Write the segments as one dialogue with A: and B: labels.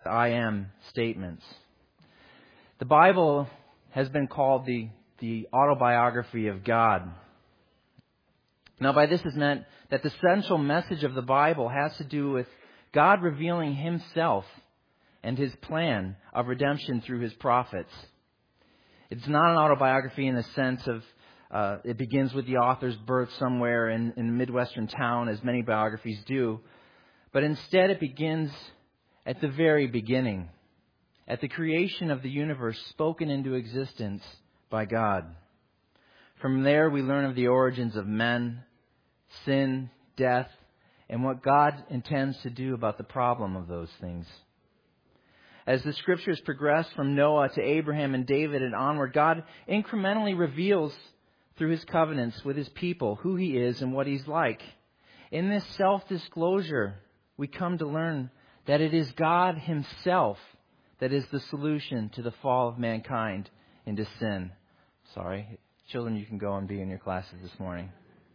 A: I am statements. The Bible has been called the autobiography of God. Now, by this is meant that the central message of the Bible has to do with God revealing Himself and His plan of redemption through His prophets. It's not an autobiography in the sense of it begins with the author's birth somewhere in a Midwestern town, as many biographies do. But instead it begins at the very beginning, at the creation of the universe spoken into existence by God. From there we learn of the origins of men, sin, death, and what God intends to do about the problem of those things. As the Scriptures progress from Noah to Abraham and David and onward, God incrementally reveals through His covenants with His people who He is and what He's like. In this self-disclosure, we come to learn that it is God Himself that is the solution to the fall of mankind into sin. Sorry, children, you can go and be in your classes this morning.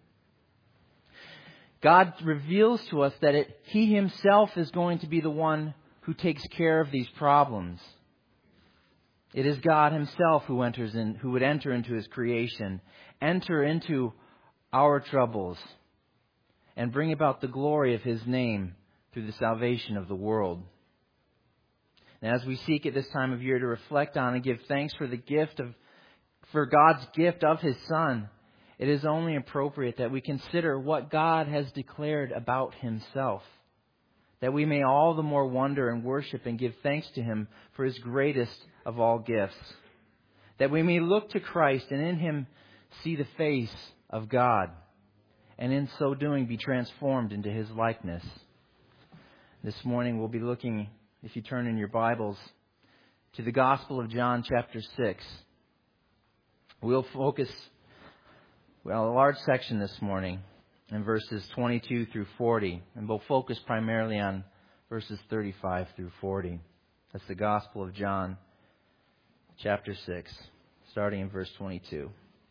A: God reveals to us that He Himself is going to be the one who takes care of these problems. It is God Himself who would enter into His creation, enter into our troubles, and bring about the glory of His name through the salvation of the world. And as we seek at this time of year to reflect on and give thanks for God's gift of His Son, it is only appropriate that we consider what God has declared about Himself, that we may all the more wonder and worship and give thanks to Him for His greatest of all gifts, that we may look to Christ and in Him see the face of God, and in so doing be transformed into His likeness. This morning we'll be looking, if you turn in your Bibles, to the Gospel of John chapter 6. We'll focus, a large section this morning in verses 22 through 40, and we'll focus primarily on verses 35 through 40. That's the Gospel of John chapter 6, starting in verse 22.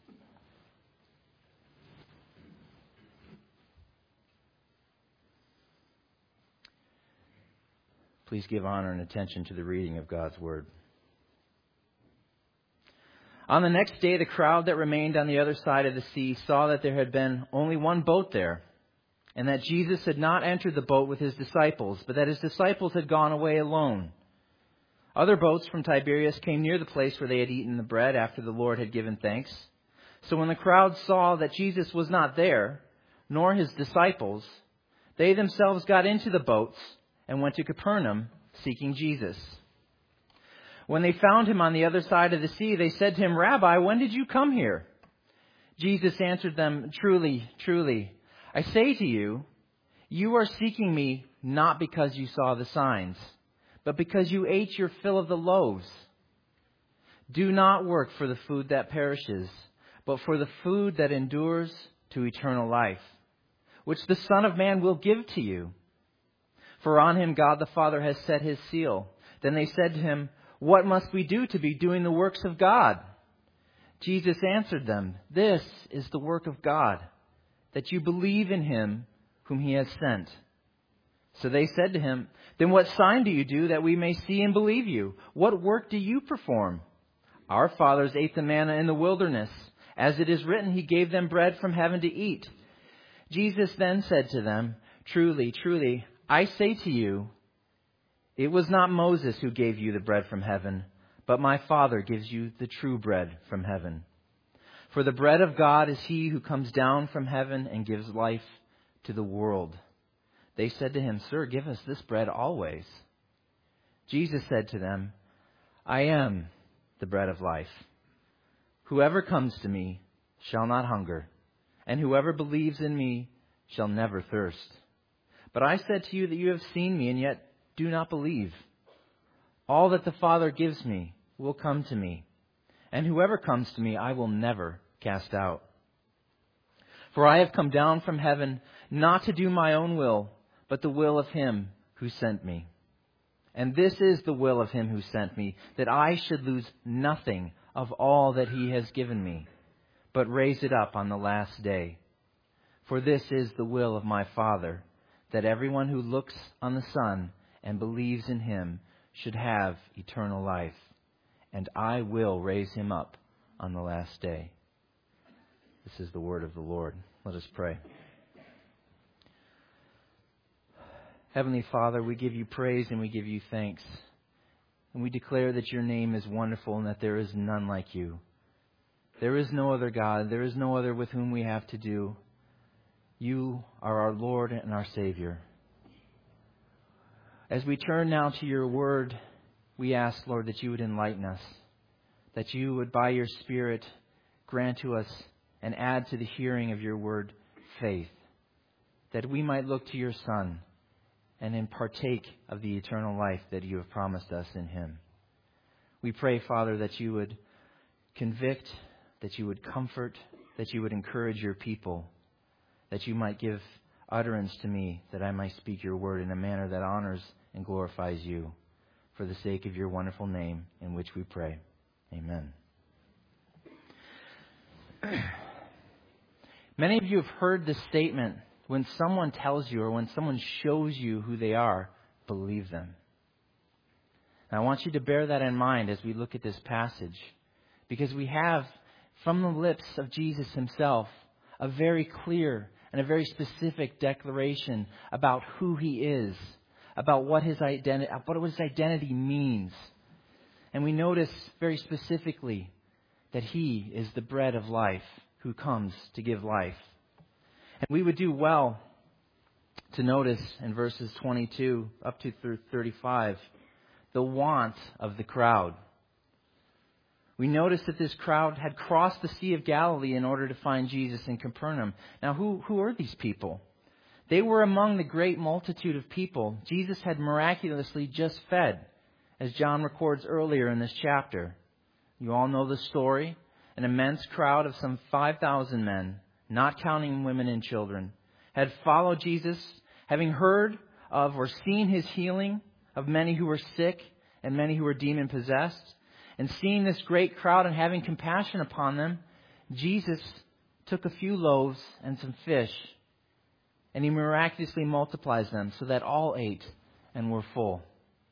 A: Please give honor and attention to the reading of God's Word. On the next day, the crowd that remained on the other side of the sea saw that there had been only one boat there, and that Jesus had not entered the boat with His disciples, but that His disciples had gone away alone. Other boats from Tiberias came near the place where they had eaten the bread after the Lord had given thanks. So when the crowd saw that Jesus was not there, nor His disciples, they themselves got into the boats and went to Capernaum, seeking Jesus. When they found Him on the other side of the sea, they said to Him, "Rabbi, when did you come here?" Jesus answered them, "Truly, truly, I say to you, you are seeking me not because you saw the signs, but because you ate your fill of the loaves. Do not work for the food that perishes, but for the food that endures to eternal life, which the Son of Man will give to you. For on Him God the Father has set His seal." Then they said to Him, "What must we do to be doing the works of God?" Jesus answered them, "This is the work of God, that you believe in Him whom He has sent." So they said to Him, "Then what sign do you do that we may see and believe you? What work do you perform? Our fathers ate the manna in the wilderness. As it is written, He gave them bread from heaven to eat." Jesus then said to them, "Truly, truly, I say to you, it was not Moses who gave you the bread from heaven, but my Father gives you the true bread from heaven. For the bread of God is He who comes down from heaven and gives life to the world." They said to Him, "Sir, give us this bread always." Jesus said to them, "I am the bread of life. Whoever comes to me shall not hunger, and whoever believes in me shall never thirst. But I said to you that you have seen me, and yet do not believe. All that the Father gives me will come to me, and whoever comes to me I will never cast out. For I have come down from heaven not to do my own will, but the will of Him who sent me. And this is the will of Him who sent me, that I should lose nothing of all that He has given me, but raise it up on the last day. For this is the will of my Father, that everyone who looks on the Son and believes in Him should have eternal life, and I will raise him up on the last day." This is the word of the Lord. Let us pray. Heavenly Father, we give you praise and we give you thanks. And we declare that your name is wonderful and that there is none like you. There is no other God. There is no other with whom we have to do. You are our Lord and our Savior. As we turn now to your word, we ask, Lord, that you would enlighten us, that you would, by your Spirit, grant to us and add to the hearing of your word faith, that we might look to your Son and then partake of the eternal life that you have promised us in him. We pray, Father, that you would convict, that you would comfort, that you would encourage your people, that you might give utterance to me, that I might speak your word in a manner that honors and glorifies you, for the sake of your wonderful name, in which we pray. Amen. Many of you have heard this statement: when someone tells you or when someone shows you who they are, believe them. And I want you to bear that in mind as we look at this passage, because we have, from the lips of Jesus himself, a very clear and a very specific declaration about who he is, about what his identity means. And we notice very specifically that he is the bread of life who comes to give life. And we would do well to notice in verses 22 up to 35 the want of the crowd. We notice that this crowd had crossed the Sea of Galilee in order to find Jesus in Capernaum. Now, who are these people? They were among the great multitude of people Jesus had miraculously just fed, as John records earlier in this chapter. You all know the story. An immense crowd of some 5,000 men, not counting women and children, had followed Jesus, having heard of or seen his healing of many who were sick and many who were demon-possessed. And seeing this great crowd and having compassion upon them, Jesus took a few loaves and some fish, and he miraculously multiplies them so that all ate and were full.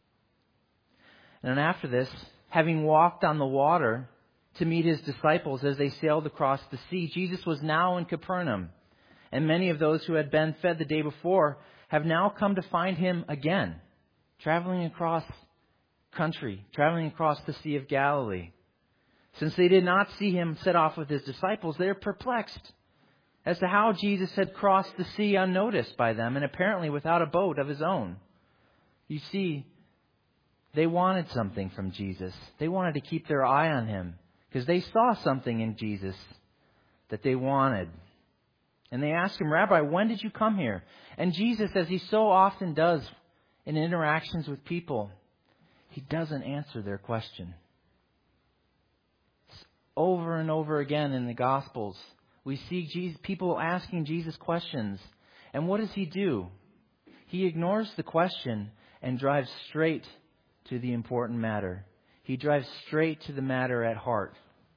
A: And then after this, having walked on the water to meet his disciples as they sailed across the sea, Jesus was now in Capernaum. And many of those who had been fed the day before have now come to find him again, traveling across country, traveling across the Sea of Galilee. Since they did not see him set off with his disciples, they are perplexed as to how Jesus had crossed the sea unnoticed by them and apparently without a boat of his own. You see, they wanted something from Jesus. They wanted to keep their eye on him because they saw something in Jesus that they wanted. And they asked him, "Rabbi, when did you come here?" And Jesus, as he so often does in interactions with people, he doesn't answer their question. Over and over again in the Gospels, we see people asking Jesus questions. And what does he do? He ignores the question and drives straight to the important matter. He drives straight to the matter at heart.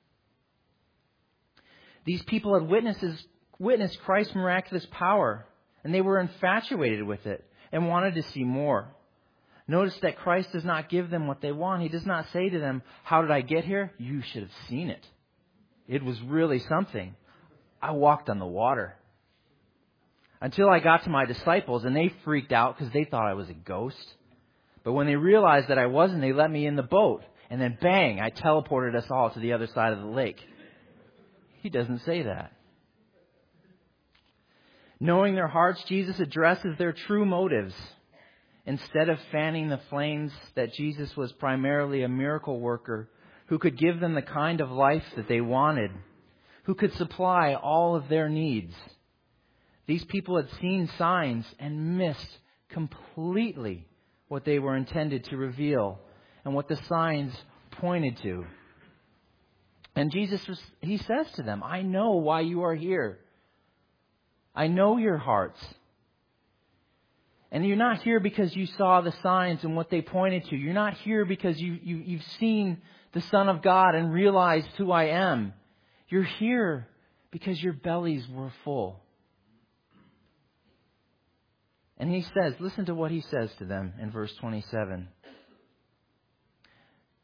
A: These people had witnessed Christ's miraculous power, and they were infatuated with it and wanted to see more. Notice that Christ does not give them what they want. He does not say to them, "How did I get here? You should have seen it. It was really something. I walked on the water until I got to my disciples, and they freaked out because they thought I was a ghost. But when they realized that I wasn't, they let me in the boat. And then bang, I teleported us all to the other side of the lake." He doesn't say that. Knowing their hearts, Jesus addresses their true motives. Instead of fanning the flames, that Jesus was primarily a miracle worker who could give them the kind of life that they wanted, who could supply all of their needs. These people had seen signs and missed completely what they were intended to reveal and what the signs pointed to. And Jesus, he says to them, "I know why you are here. I know your hearts. And you're not here because you saw the signs and what they pointed to. You're not here because you've seen the Son of God and realized who I am. You're here because your bellies were full." And he says, listen to what he says to them in verse 27.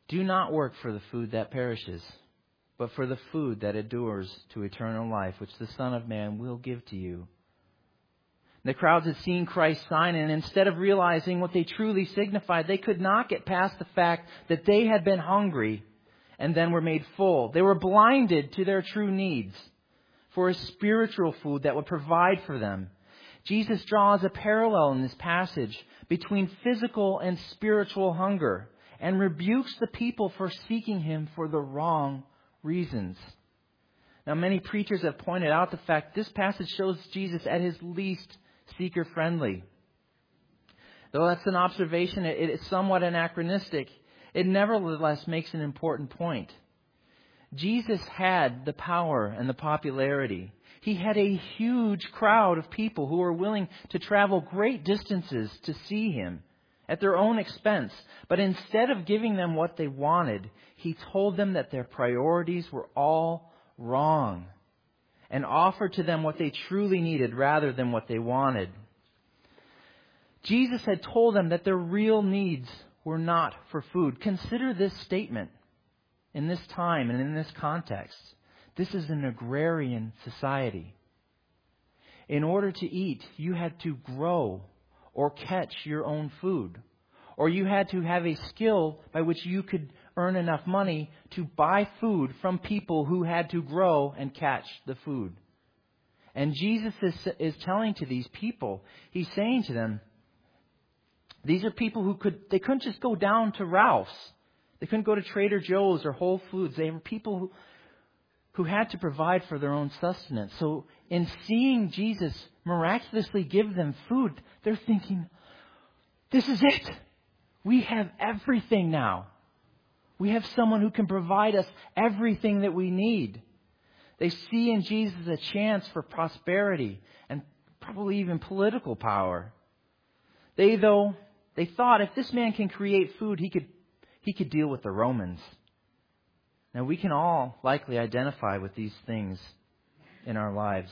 A: Do not work for the food that perishes, but for the food that endures to eternal life, which the Son of Man will give to you. The crowds had seen Christ's sign, and instead of realizing what they truly signified, they could not get past the fact that they had been hungry and then were made full. They were blinded to their true needs for a spiritual food that would provide for them. Jesus draws a parallel in this passage between physical and spiritual hunger and rebukes the people for seeking Him for the wrong reasons. Now, many preachers have pointed out the fact this passage shows Jesus at his least seeker-friendly. Though that's an observation, it is somewhat anachronistic. It nevertheless makes an important point. Jesus had the power and the popularity. He had a huge crowd of people who were willing to travel great distances to see Him at their own expense. But instead of giving them what they wanted, He told them that their priorities were all wrong and offered to them what they truly needed rather than what they wanted. Jesus had told them that their real needs were not for food. Consider this statement in this time and in this context. This is an agrarian society. In order to eat, you had to grow or catch your own food. Or you had to have a skill by which you could earn enough money to buy food from people who had to grow and catch the food. And Jesus is telling to these people, He's saying to them, these are people who they couldn't just go down to Ralph's. They couldn't go to Trader Joe's or Whole Foods. They were people who had to provide for their own sustenance. So in seeing Jesus miraculously give them food, they're thinking, this is it. We have everything now. We have someone who can provide us everything that we need. They see in Jesus a chance for prosperity and probably even political power. They thought if this man can create food, he could deal with the Romans. Now, we can all likely identify with these things in our lives.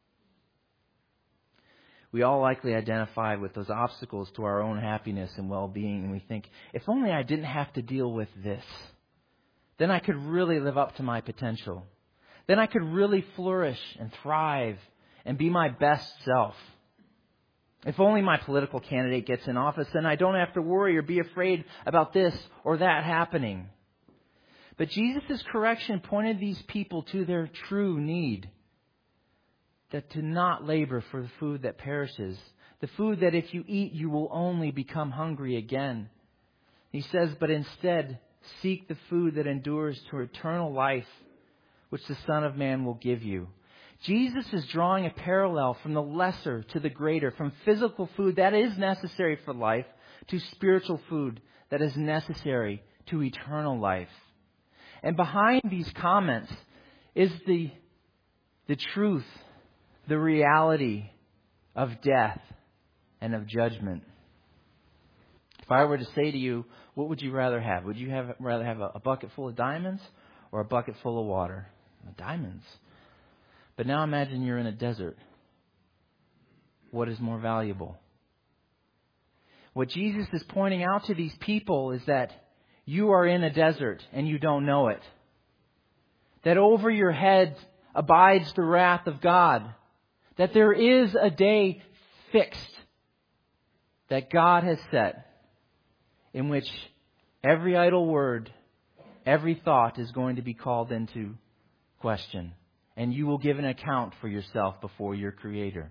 A: We all likely identify with those obstacles to our own happiness and well-being. And we think, if only I didn't have to deal with this, then I could really live up to my potential. Then I could really flourish and thrive and be my best self. If only my political candidate gets in office, then I don't have to worry or be afraid about this or that happening. But Jesus' correction pointed these people to their true need. That to not labor for the food that perishes. The food that if you eat, you will only become hungry again. He says, but instead, seek the food that endures to eternal life, which the Son of Man will give you. Jesus is drawing a parallel from the lesser to the greater, from physical food that is necessary for life to spiritual food that is necessary to eternal life. And behind these comments is the truth, the reality of death and of judgment. If I were to say to you, what would you rather have? Would you rather have a bucket full of diamonds or a bucket full of water? Diamonds. But now imagine you're in a desert. What is more valuable? What Jesus is pointing out to these people is that you are in a desert and you don't know it. That over your head abides the wrath of God. That there is a day fixed that God has set in which every idle word, every thought is going to be called into question. And you will give an account for yourself before your Creator.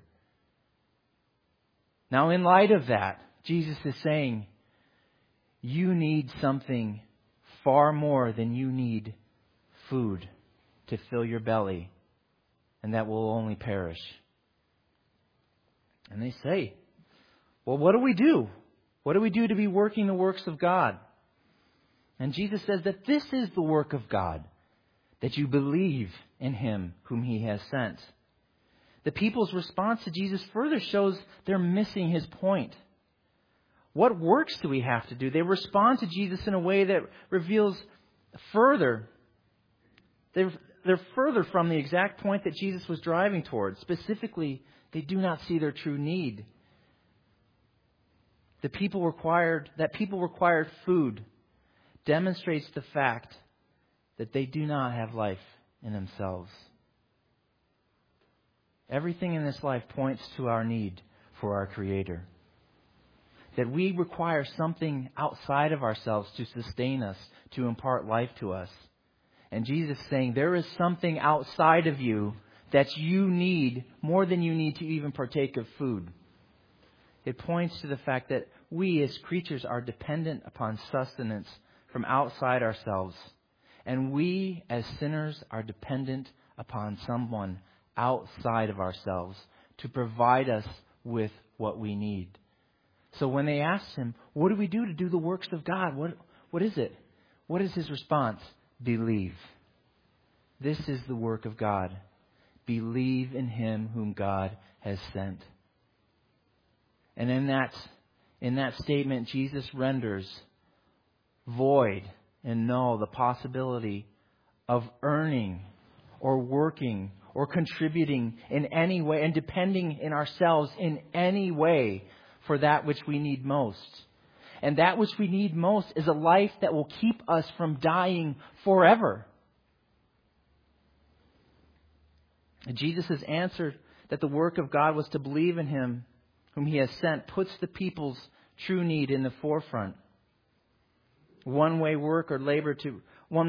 A: Now, in light of that, Jesus is saying, you need something far more than you need food to fill your belly, and that will only perish. And they say, well, what do we do? What do we do to be working the works of God? And Jesus says that this is the work of God, that you believe in Him whom He has sent. The people's response to Jesus further shows they're missing His point. What works do we have to do? They respond to Jesus in a way that reveals further. They're further from the exact point that Jesus was driving towards. Specifically, they do not see their true need. People required food demonstrates the fact that they do not have life in themselves. Everything in this life points to our need for our Creator. That we require something outside of ourselves to sustain us, to impart life to us. And Jesus is saying there is something outside of you that you need more than you need to even partake of food. It points to the fact that we as creatures are dependent upon sustenance from outside ourselves. And we as sinners are dependent upon someone outside of ourselves to provide us with what we need. So when they asked him, what do we do to do the works of God? What is it? What is his response? Believe. This is the work of God. Believe in him whom God has sent. And in that statement, Jesus renders void and null the possibility of earning or working or contributing in any way and depending in ourselves in any way for that which we need most. And that which we need most is a life that will keep us from dying forever. And Jesus' answer that the work of God was to believe in him whom he has sent puts the people's true need in the forefront. One may work or labor to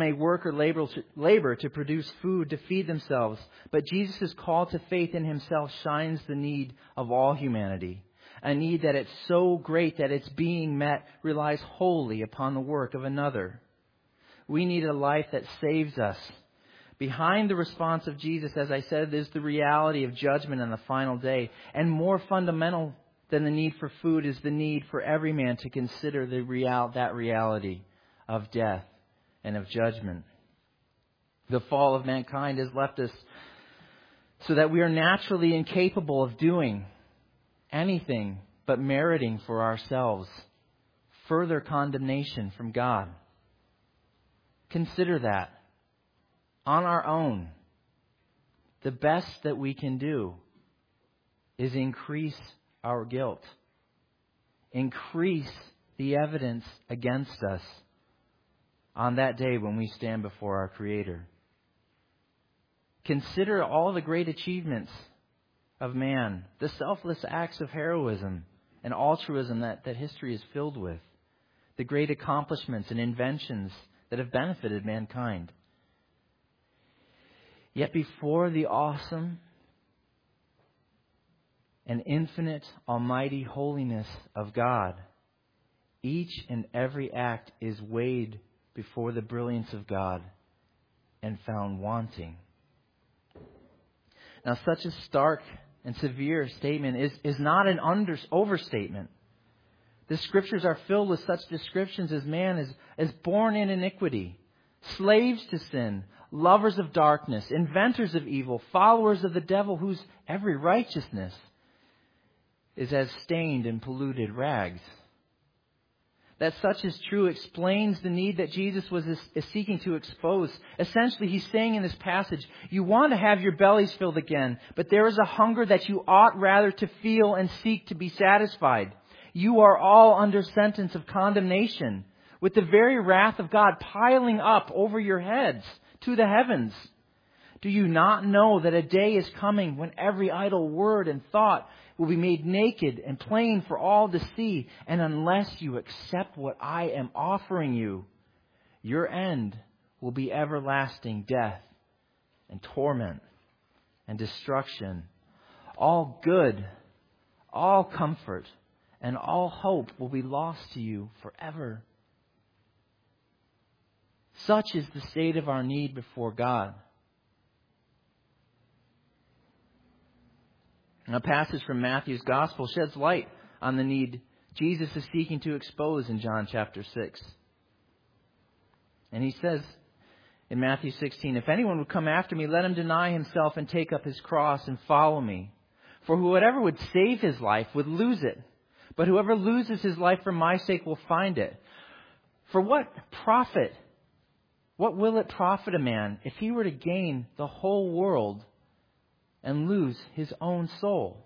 A: produce food to feed themselves, but Jesus' call to faith in himself shines the need of all humanity. A need that it's so great that its being met relies wholly upon the work of another. We need a life that saves us. Behind the response of Jesus, as I said, is the reality of judgment on the final day. And more fundamental than the need for food is the need for every man to consider that reality of death and of judgment. The fall of mankind has left us so that we are naturally incapable of doing anything but meriting for ourselves further condemnation from God. Consider that. On our own, the best that we can do is increase our guilt. Increase the evidence against us on that day when we stand before our Creator. Consider all the great achievements of man, the selfless acts of heroism and altruism that history is filled with, the great accomplishments and inventions that have benefited mankind. Yet before the awesome and infinite almighty holiness of God, each and every act is weighed before the brilliance of God and found wanting. Now, such a stark and severe statement is not an overstatement. The Scriptures are filled with such descriptions as man is born in iniquity, slaves to sin, lovers of darkness, inventors of evil, followers of the devil, whose every righteousness is as stained and polluted rags. That such is true explains the need that Jesus is seeking to expose. Essentially, he's saying in this passage, you want to have your bellies filled again, but there is a hunger that you ought rather to feel and seek to be satisfied. You are all under sentence of condemnation, with the very wrath of God piling up over your heads to the heavens. Do you not know that a day is coming when every idle word and thought will be made naked and plain for all to see? And unless you accept what I am offering you, your end will be everlasting death and torment and destruction. All good, all comfort, and all hope will be lost to you forever. Such is the state of our need before God. A passage from Matthew's Gospel sheds light on the need Jesus is seeking to expose in John chapter 6. And he says in Matthew 16, if anyone would come after me, let him deny himself and take up his cross and follow me. For whoever would save his life would lose it. But whoever loses his life for my sake will find it. For what will it profit a man if he were to gain the whole world and lose his own soul?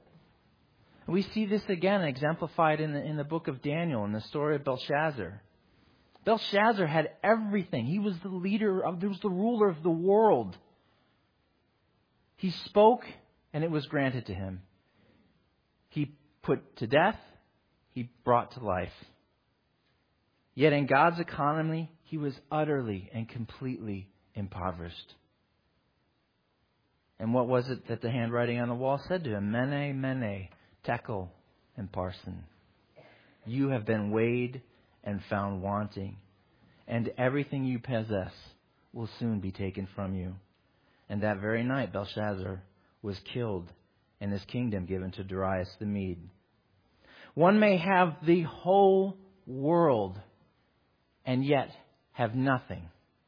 A: We see this again exemplified in the book of Daniel in the story of Belshazzar. Belshazzar had everything. He was the ruler of the world. He spoke and it was granted to him. He put to death, he brought to life. Yet in God's economy, he was utterly and completely impoverished. And what was it that the handwriting on the wall said to him? Mene, mene, tekel, and parsin. You have been weighed and found wanting, and everything you possess will soon be taken from you. And that very night Belshazzar was killed, and his kingdom given to Darius the Mede. One may have the whole world and yet have nothing.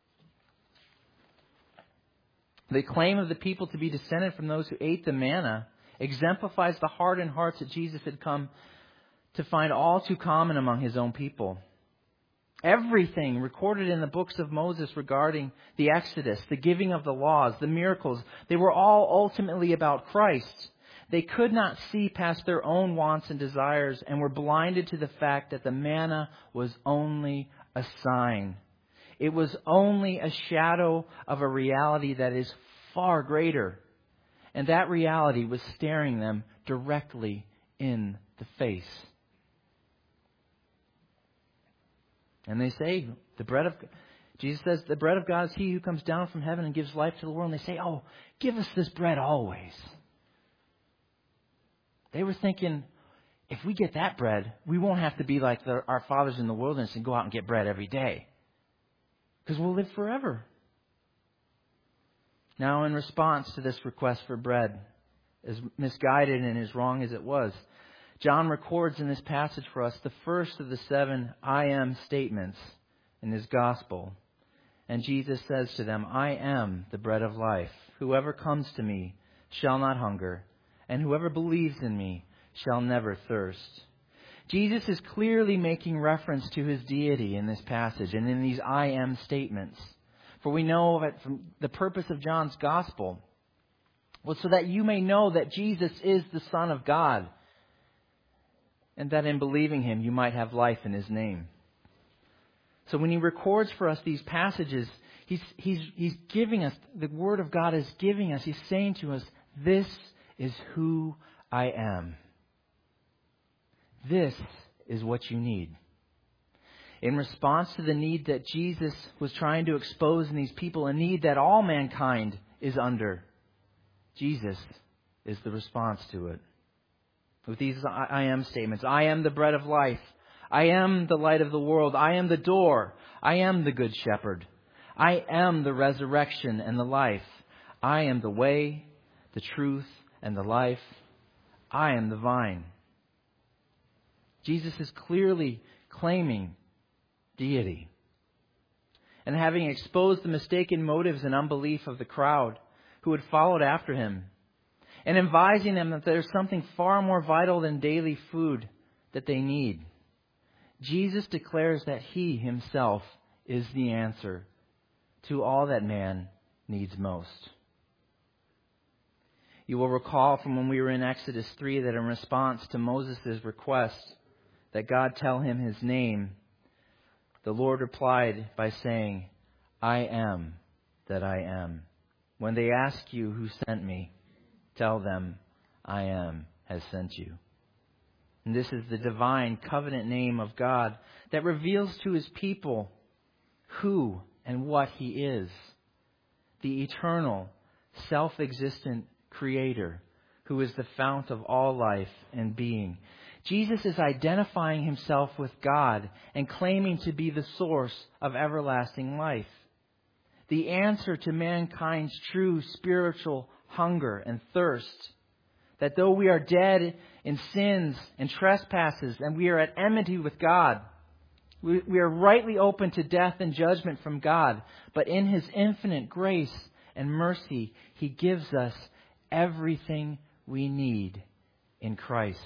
A: The claim of the people to be descended from those who ate the manna exemplifies the hardened hearts that Jesus had come to find all too common among his own people. Everything recorded in the books of Moses regarding the Exodus, the giving of the laws, the miracles, they were all ultimately about Christ. They could not see past their own wants and desires and were blinded to the fact that the manna was only a sign. It was only a shadow of a reality that is far greater. And that reality was staring them directly in the face. And they say, Jesus says, the bread of God is he who comes down from heaven and gives life to the world. And they say, oh, give us this bread always. They were thinking, if we get that bread, we won't have to be like our fathers in the wilderness and go out and get bread every day. Because we'll live forever. Now, in response to this request for bread, as misguided and as wrong as it was, John records in this passage for us the first of the 7 I am statements in his gospel. And Jesus says to them, I am the bread of life. Whoever comes to me shall not hunger, and whoever believes in me shall never thirst. Jesus is clearly making reference to his deity in this passage and in these I am statements. For we know that from the purpose of John's gospel was so that you may know that Jesus is the Son of God, and that in believing him you might have life in his name. So when he records for us these passages, he's giving us, the Word of God is giving us, he's saying to us, this is who I am. This is what you need. In response to the need that Jesus was trying to expose in these people, a need that all mankind is under, Jesus is the response to it. With these I am statements, I am the bread of life. I am the light of the world. I am the door. I am the good shepherd. I am the resurrection and the life. I am the way, the truth, and the life. I am the vine. Jesus is clearly claiming deity. And having exposed the mistaken motives and unbelief of the crowd who had followed after him, and advising them that there's something far more vital than daily food that they need, Jesus declares that he himself is the answer to all that man needs most. You will recall from when we were in Exodus 3 that in response to Moses' request that God tell him his name, the Lord replied by saying, I am that I am. When they ask you who sent me, tell them, I am has sent you. And this is the divine covenant name of God that reveals to his people who and what he is. The eternal, self-existent Creator who is the fount of all life and being. Jesus is identifying himself with God and claiming to be the source of everlasting life. The answer to mankind's true spiritual hunger and thirst. That though we are dead in sins and trespasses and we are at enmity with God, we are rightly open to death and judgment from God. But in his infinite grace and mercy, he gives us everything we need in Christ.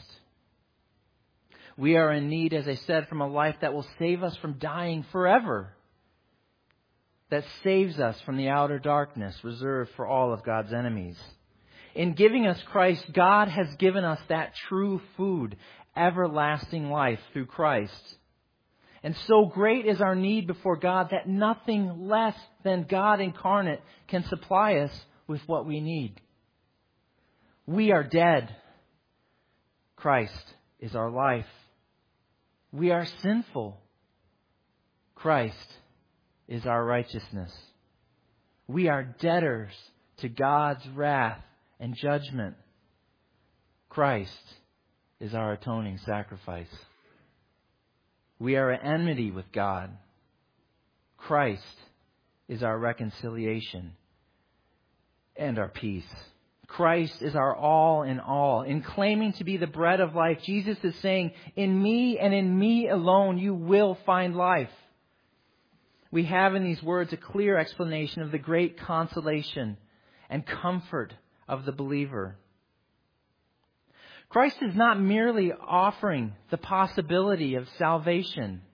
A: We are in need, as I said, from a life that will save us from dying forever. That saves us from the outer darkness reserved for all of God's enemies. In giving us Christ, God has given us that true food, everlasting life through Christ. And so great is our need before God that nothing less than God incarnate can supply us with what we need. We are dead. Christ is our life. We are sinful. Christ is our righteousness. We are debtors to God's wrath and judgment. Christ is our atoning sacrifice. We are at enmity with God. Christ is our reconciliation and our peace. Christ is our all in all. In claiming to be the bread of life, Jesus is saying, in me and in me alone you will find life. We have in these words a clear explanation of the great consolation and comfort of the believer. Christ is not merely offering the possibility of salvation.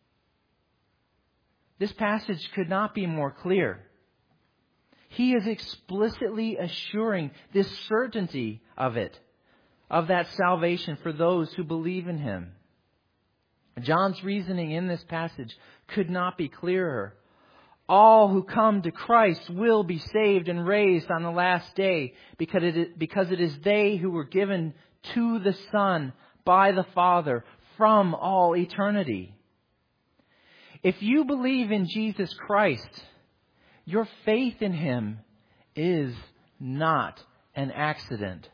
A: This passage could not be more clear. He is explicitly assuring this certainty of it, of that salvation for those who believe in Him. John's reasoning in this passage could not be clearer. All who come to Christ will be saved and raised on the last day because it is they who were given to the Son by the Father from all eternity. If you believe in Jesus Christ, your faith in Him is not an accident.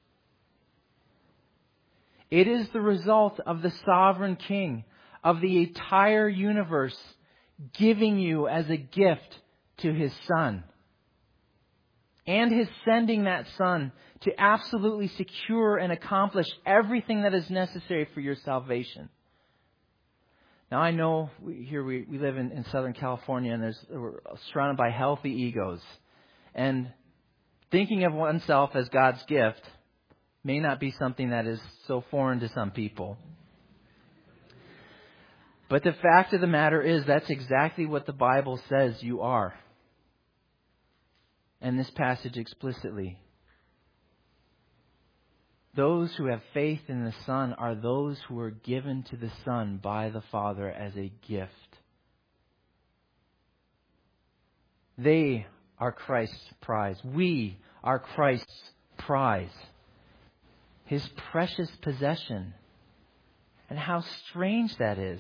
A: It is the result of the sovereign King of the entire universe giving you as a gift to His Son. And His sending that Son to absolutely secure and accomplish everything that is necessary for your salvation. Now I know we live in Southern California, and we're surrounded by healthy egos. And thinking of oneself as God's gift may not be something that is so foreign to some people. But the fact of the matter is that's exactly what the Bible says you are. And this passage explicitly. Those who have faith in the Son are those who are given to the Son by the Father as a gift. They are Christ's prize. We are Christ's prize. His precious possession. And how strange that is.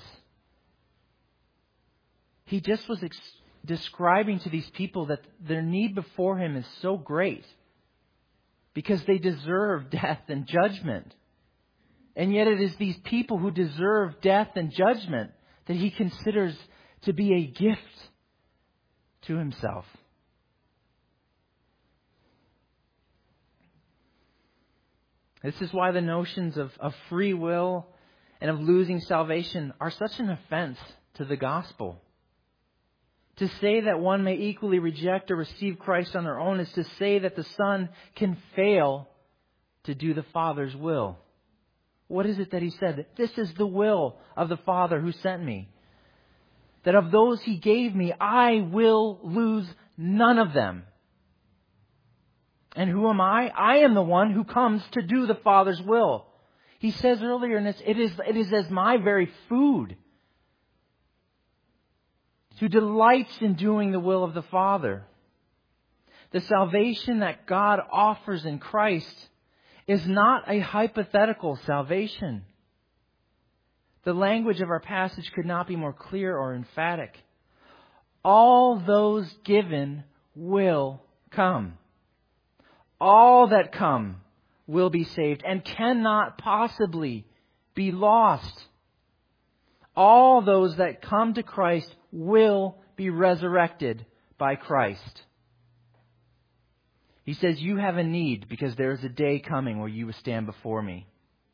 A: He just was describing to these people that their need before Him is so great because they deserve death and judgment. And yet it is these people who deserve death and judgment that He considers to be a gift to Himself. This is why the notions of free will and of losing salvation are such an offense to the gospel. To say that one may equally reject or receive Christ on their own is to say that the Son can fail to do the Father's will. What is it that He said? This is the will of the Father who sent me. That of those He gave me, I will lose none of them. And who am I? I am the one who comes to do the Father's will. He says earlier in this, it is as my very food. Who delights in doing the will of the Father. The salvation that God offers in Christ is not a hypothetical salvation. The language of our passage could not be more clear or emphatic. All those given will come. All that come will be saved and cannot possibly be lost. All those that come to Christ will be resurrected by Christ. He says, you have a need because there is a day coming where you will stand before me.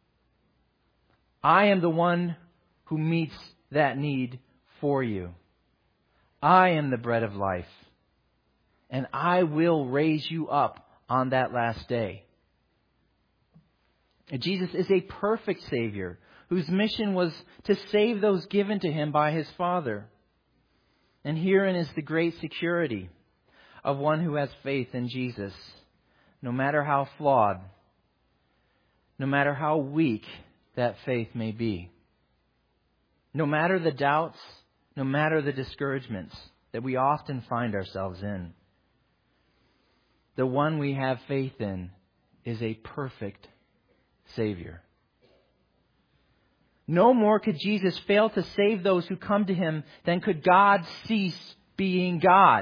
A: I am the one who meets that need for you. I am the bread of life. And I will raise you up on that last day. And Jesus is a perfect Savior whose mission was to save those given to Him by His Father. And herein is the great security of one who has faith in Jesus. No matter how flawed, no matter how weak that faith may be. No matter the doubts, no matter the discouragements that we often find ourselves in, the one we have faith in is a perfect Savior. No more could Jesus fail to save those who come to Him than could God cease being God.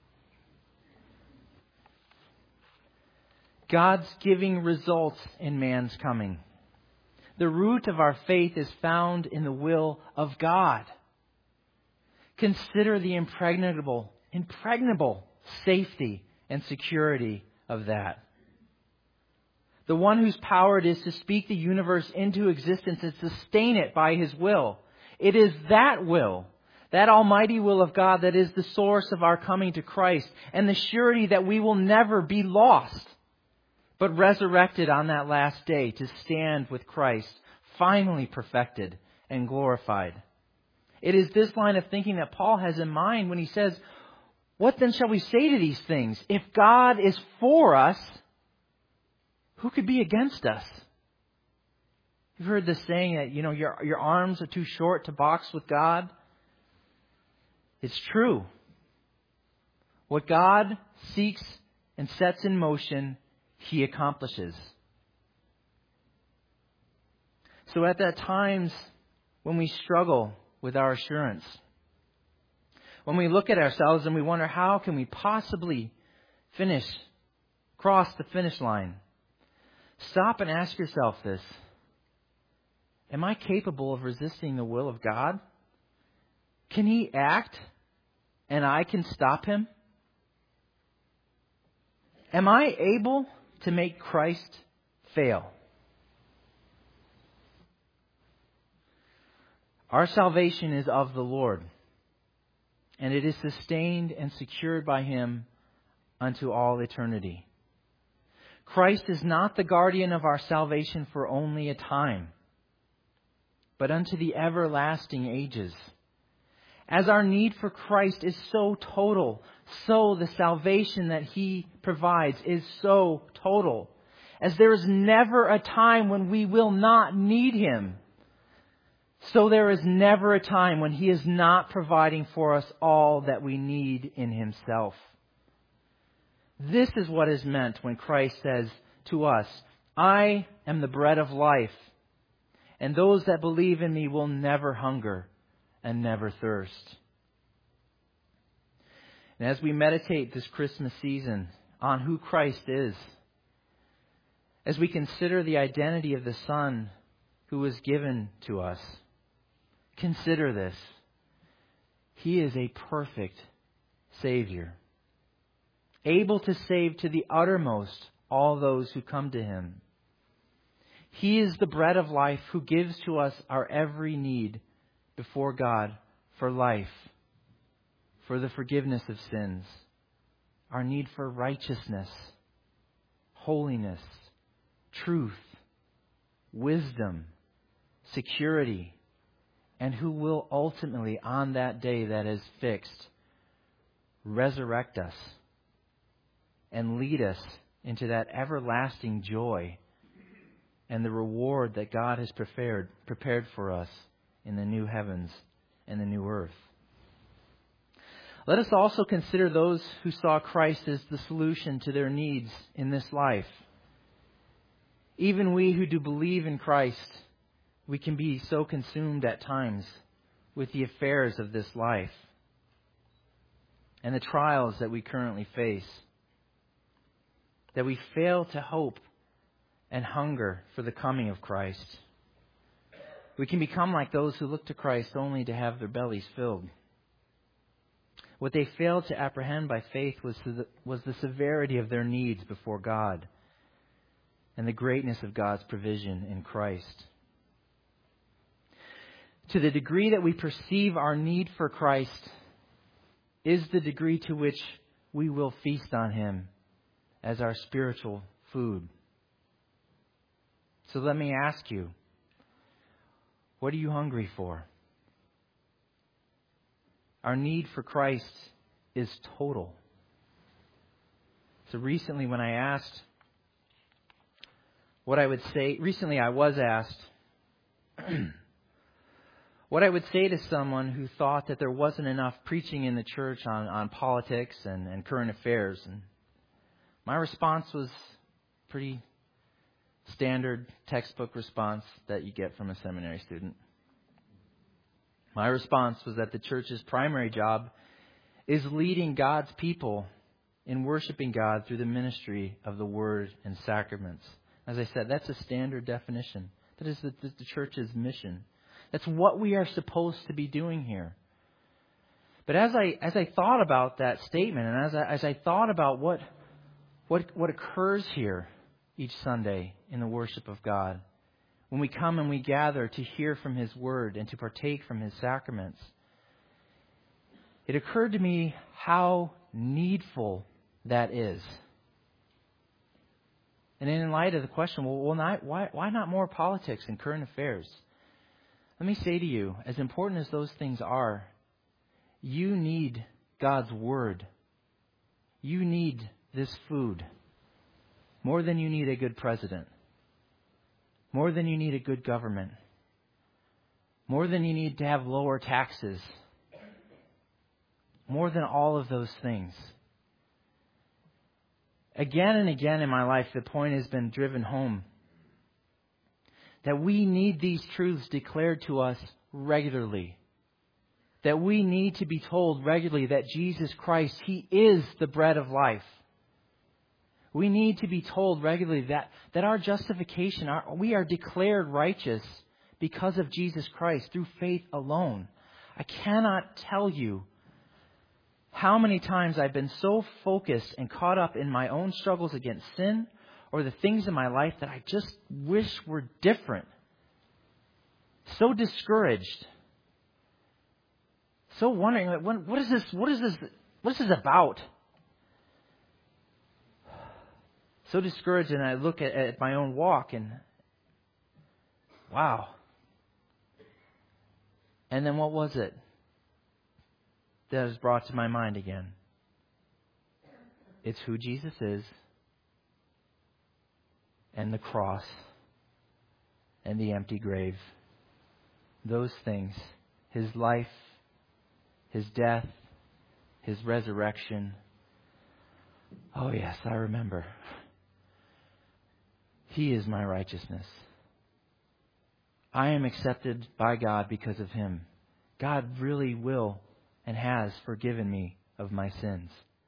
A: God's giving results in man's coming. The root of our faith is found in the will of God. Consider the impregnable safety and security of that. The one whose power it is to speak the universe into existence and sustain it by His will. It is that will, that almighty will of God, that is the source of our coming to Christ and the surety that we will never be lost, but resurrected on that last day to stand with Christ, finally perfected and glorified. It is this line of thinking that Paul has in mind when he says, "What then shall we say to these things? If God is for us, who could be against us?" You've heard this saying that, your arms are too short to box with God. It's true. What God seeks and sets in motion, He accomplishes. So at that times when we struggle with our assurance, when we look at ourselves and we wonder, how can we possibly cross the finish line? Stop and ask yourself this. Am I capable of resisting the will of God? Can He act and I can stop Him? Am I able to make Christ fail? Our salvation is of the Lord, and it is sustained and secured by Him unto all eternity. Christ is not the guardian of our salvation for only a time, but unto the everlasting ages. As our need for Christ is so total, so the salvation that He provides is so total. As there is never a time when we will not need Him, so there is never a time when He is not providing for us all that we need in Himself. This is what is meant when Christ says to us, "I am the bread of life, and those that believe in Me will never hunger and never thirst." And as we meditate this Christmas season on who Christ is, as we consider the identity of the Son who was given to us, consider this. He is a perfect Savior, able to save to the uttermost all those who come to Him. He is the bread of life who gives to us our every need before God for life, for the forgiveness of sins, our need for righteousness, holiness, truth, wisdom, security, and who will ultimately, on that day that is fixed, resurrect us and lead us into that everlasting joy and the reward that God has prepared for us in the new heavens and the new earth. Let us also consider those who saw Christ as the solution to their needs in this life. Even we who do believe in Christ, we can be so consumed at times with the affairs of this life and the trials that we currently face, that we fail to hope and hunger for the coming of Christ. We can become like those who look to Christ only to have their bellies filled. What they failed to apprehend by faith was the severity of their needs before God and the greatness of God's provision in Christ. To the degree that we perceive our need for Christ is the degree to which we will feast on Him as our spiritual food. So let me ask you, what are you hungry for? Our need for Christ is total. So recently when I asked what I would say, I was asked, What I would say to someone who thought that there wasn't enough preaching in the church on politics and current affairs, and my response was pretty standard textbook response that you get from a seminary student. My response was that the church's primary job is leading God's people in worshiping God through the ministry of the Word and sacraments. As I said, that's a standard definition. That is the church's mission. That's what we are supposed to be doing here. But as I thought about that statement, and as I thought about what occurs here each Sunday in the worship of God, when we come and we gather to hear from His Word and to partake from His sacraments, it occurred to me how needful that is. And in light of the question, why not more politics and current affairs? Let me say to you, as important as those things are, you need God's Word. You need this food more than you need a good president, more than you need a good government, more than you need to have lower taxes, more than all of those things. Again and again in my life, the point has been driven home that we need these truths declared to us regularly. That we need to be told regularly that Jesus Christ, He is the bread of life. We need to be told regularly that our justification, we are declared righteous because of Jesus Christ through faith alone. I cannot tell you how many times I've been so focused and caught up in my own struggles against sin or the things in my life that I just wish were different. So discouraged. So wondering, what is this about? So discouraged, and I look at my own walk and wow. And then what was it that was brought to my mind again? It's who Jesus is, and the cross, and the empty grave. Those things. His life, His death, His resurrection. Oh yes, I remember. He is my righteousness. I am accepted by God because of Him. God really will and has forgiven me of my sins.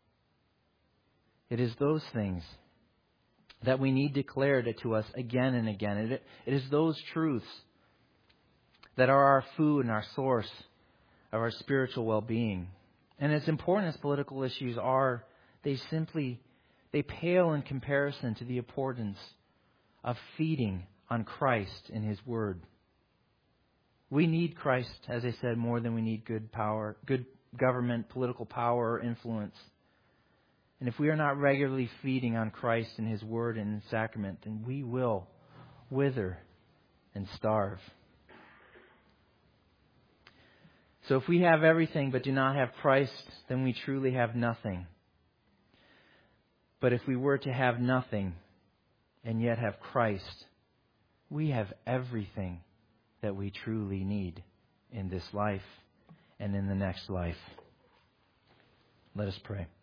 A: It is those things that we need declared to us again and again. It is those truths that are our food and our source of our spiritual well-being. And as important as political issues are, they pale in comparison to the importance of feeding on Christ in His Word. We need Christ, as I said, more than we need good power, good government, political power, or influence. And if we are not regularly feeding on Christ and His Word and His sacrament, then we will wither and starve. So if we have everything but do not have Christ, then we truly have nothing. But if we were to have nothing and yet have Christ, we have everything that we truly need in this life and in the next life. Let us pray.